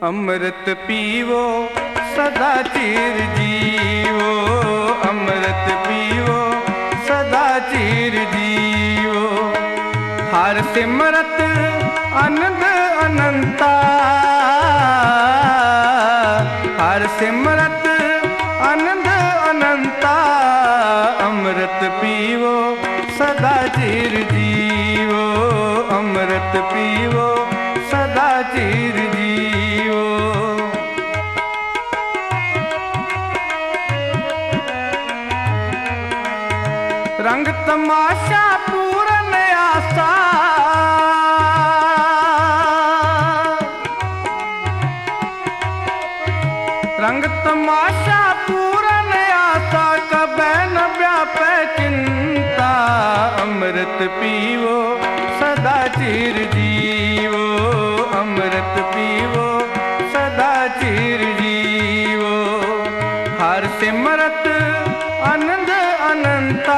ਅੰਮ੍ਰਿਤ ਪੀਵੋ ਸਦਾ ਚਿਰ ਜੀਵੋ, ਅੰਮ੍ਰਿਤ ਪੀਵੋ ਸਦਾ ਚਿਰ ਜੀਵੋ। ਹਰ ਸਿਮਰਤ ਆਨੰਦ ਅਨੰਤਾ, ਹਰ ਸਿਮਰਤ ਆਨੰਦ ਅਨੰਤਾ। ਅੰਮ੍ਰਿਤ ਪੀਵੋ ਸਦਾ ਚਿਰ ਜੀਵੋ, ਅੰਮ੍ਰਿਤ ਪੀਵੋ ਸਦਾ ਚਿਰ ਜੀਵੋ। ਰੰਗ ਤਮਾਸ਼ਾ ਪੂਰਨ ਆਸਾ, ਰੰਗ ਤਮਾਸ਼ਾ ਪੂਰਨ ਆਸਾ। ਕਬੈ ਨ ਵਿਆਪੈ ਚਿੰਤਾ, ਅੰਮ੍ਰਿਤ ਪੀਵੋ ਸਦਾ ਚਿਰ ਜੀਵੋ, ਅੰਮ੍ਰਿਤ ਪੀਵੋ ਸਦਾ ਚਿਰ ਜੀਵੋ। ਹਰ ਸਿਮਰਤ ਆਨੰਦ ਅਨੰਤਾ,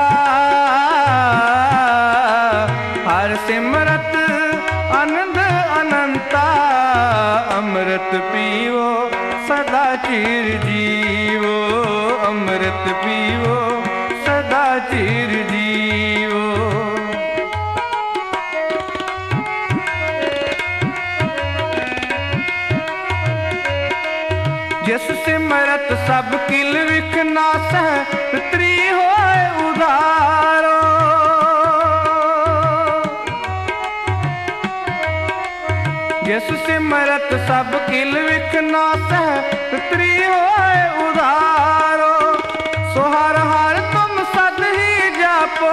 ਹਰ ਸਿਮਰਤ ਆਨੰਦ ਅਨੰਤਾ। ਅੰਮ੍ਰਿਤ ਪੀਵੋ ਸਦਾ ਚਿਰ ਜੀਵੋ, ਅੰਮ੍ਰਿਤ ਪੀਵੋ ਸਦਾ ਚਿਰ ਜੀਵੋ। ਜਿਸ ਸਿਮਰਤ ਸਭ ਕਿਲ ਵਿਖ ਨਾਸੈ, ਪਿਤਰੀ ਹੋਏ ਉਧਾਰੋ। ਜਿਸ ਸਿਮਰਤ ਸਭ ਕਿਲ ਵਿਖ ਨਾਸੈ, ਪਿਤਰੀ ਹੋਏ ਉਧਾਰੋ। ਸੋ ਹਰ ਹਰ ਤੁਮ ਸਦ ਹੀ ਜਾਪੋ,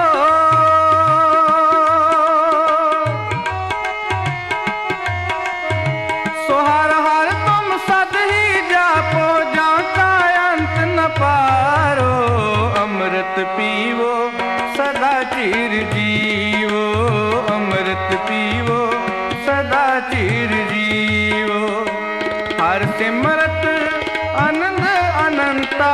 ਸੋ ਹਰ ਹਰ ਤੁਮ ਸਦ ਹੀ ਜਾਪੋ। ਜਾਂ ਕਾ ਅੰਤ ਨ ਪਾਰੋ, ਅੰਮ੍ਰਿਤ ਪੀਵੋ ਸਦਾ ਚਿਰ ਜੀਵੋ, ਅੰਮ੍ਰਿਤ ਪੀਵੋ ਸਦਾ ਚਿਰ ਜੀਵੋ। ਹਰ ਸਿਮਰਤ ਆਨੰਦ ਅਨੰਤਾ,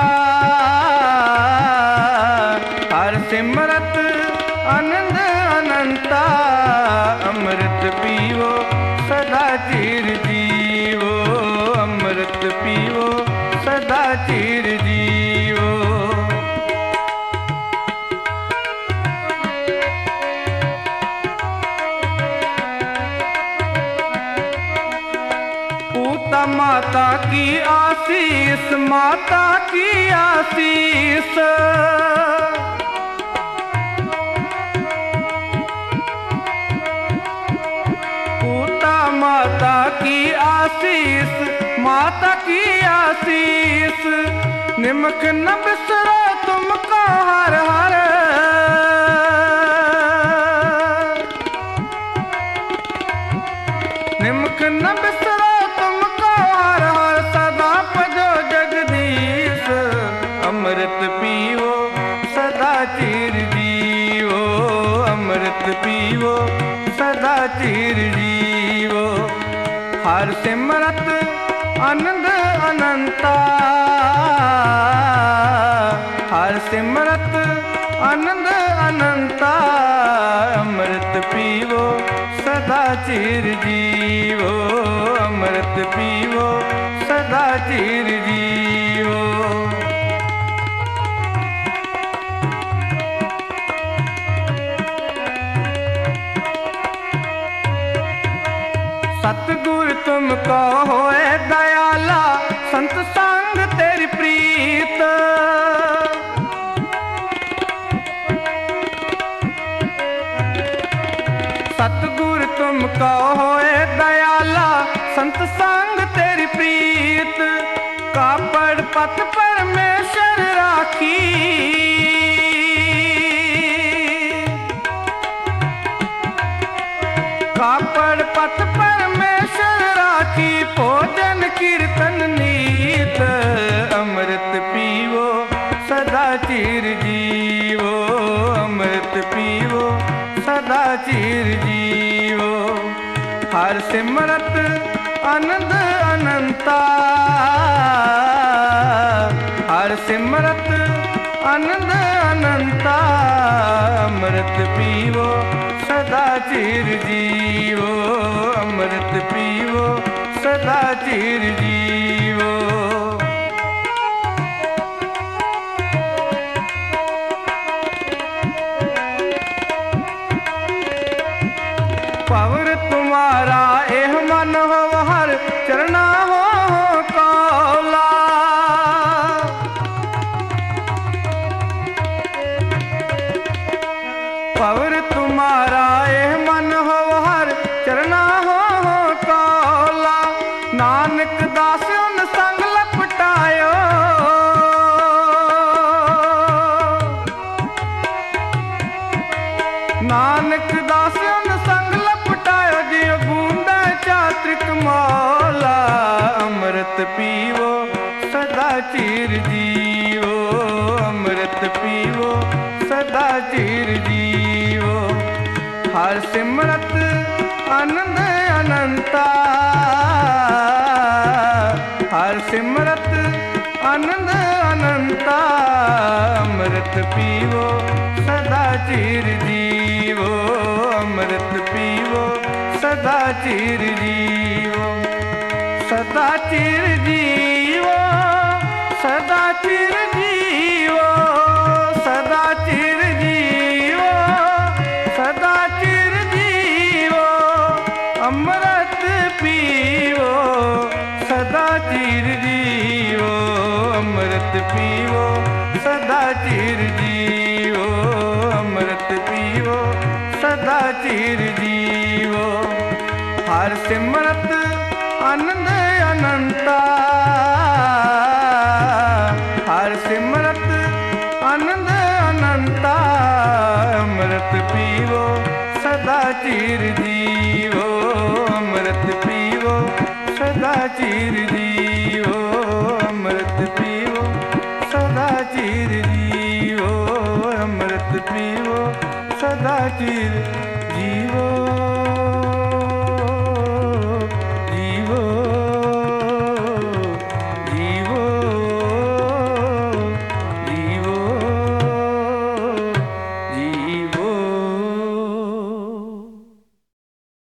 ਹਰ ਸਿਮਰਤ ਆਨੰਦ ਅਨੰਤਾ। ਅੰਮ੍ਰਿਤ ਪੀਵੋ ਸਦਾ ਚਿਰ ਜੀਵੋ, ਅੰਮ੍ਰਿਤ ਪੀਵੋ ਸਦਾ ਚਿਰ ਜੀਵੋ। पूता माता की आशीष, माता की आशीष। पूता माता की आशीष, माता की आशीष। निमक न बिसरो तुमको हर हर, निमक न बिसरो तुमको हर हर। सदा भजो जगदीश, अमृत पीवो सदा चिर जीवो, अमृत पीवो सदा चिर जीवो। हर सिमरत आनंद अनंता, हर सिमरत आनंद अनंता। अमृत पीवो सदा चिर जीवो, अमृत पीवो सदा चिर जीवो। सतगुर तुमको होए दयाला, संत संग तेरी प्रीत। सतगुर तुमको होए दयाला, संत संग तेरी प्रीत। कापड़ पत परमेश्वर राखी, कापड़ पत परमेश्वर राखी। भोजन कीर्तन नीत, अमृत पीवो सदा चिर जीवो, अमृत पीवो सदा चिर जीवो। हर सिमरत आनंद अनंता, हर सिमरत आनंद अनंता। अमृत पीवो सदा चिर जीवो, अमृत पीवो सदा चिर जीवो। पवर तुम्हारा एह मन हो हर चरना हो कौला। पवर तुम्हारा एह मन हो हर चरना हो कौला। नानक दास उन संग लपटायो। नानक दास उन संग लपटायो जियो बूंदा चात्रिक मौला। अमृत पीवो सदा चिर जीवो। अमृत पीवो सदा चिर जीवो। हर सिमरत आनंद अनंता। हर सिमरत आनंद अनंता। अमृत पीवो सदा चिर जीवो। अमृत पीवो सदा चिर जीवो। सदा चिर जीवो। सदा चिर जीवो। सदा चिर जीवो। सदा चिर जीवो। अमृत पीवो सदा चिर जीवो। अमृत पीवो सदा चिर जीवो। अमृत पीवो सदा चिर जीवो। हर सिमरत आनंद अनंता। हर सिमरत आनंद अनंता। अमृत पीवो सदा चिर जीवो। अमृत पीवो सदा चिर जीवो। अमृत पीवो सदा चिर जीवो। अमृत पीवो सदा चिर जीवो।